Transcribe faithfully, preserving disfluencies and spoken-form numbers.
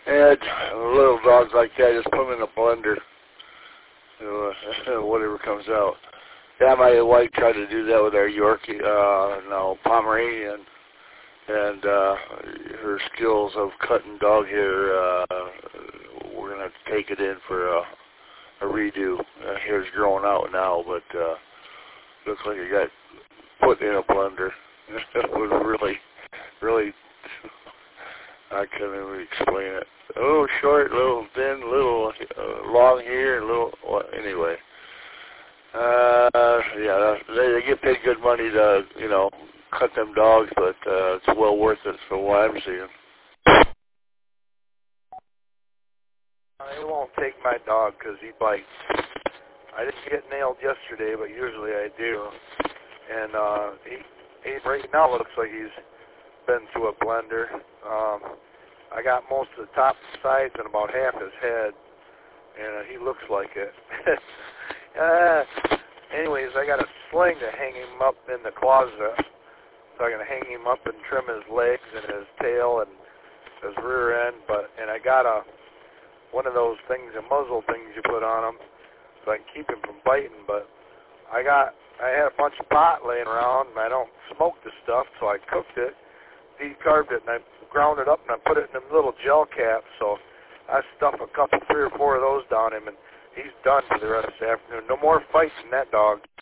And little dogs like that, just put them in a blender. Uh, whatever comes out. Yeah, my wife tried to do that with our Yorkie, uh, no, Pomeranian, and uh, her skills of cutting dog hair, uh, we're going to take it in for a, a redo. Uh, hair's growing out now, but uh, looks like it got put in a blender. It was really, really, I can't even explain it. A little short, little thin, little uh, long hair, and little, well, anyway. Uh, yeah, they, they get paid good money to, you know, cut them dogs, but uh, it's well worth it for what I'm seeing. They won't take my dog because he bites. I didn't get nailed yesterday, but usually I do. And uh, he, he right now looks like he's been through a blender. Um, I got most of the top sides and about half his head, and uh, he looks like it. uh, anyways, I got a sling to hang him up in the closet, so I'm gonna hang him up and trim his legs and his tail and his rear end. But and I got a one of those things, a muzzle things you put on him, so I can keep him from biting. But I got I had a bunch of pot laying around, and I don't smoke the stuff, so I cooked it, decarbed it, and I ground it up, and I put it in them little gel caps. So I stuffed a couple, three or four of those down him, and he's done for the rest of the afternoon. No more fights in that dog.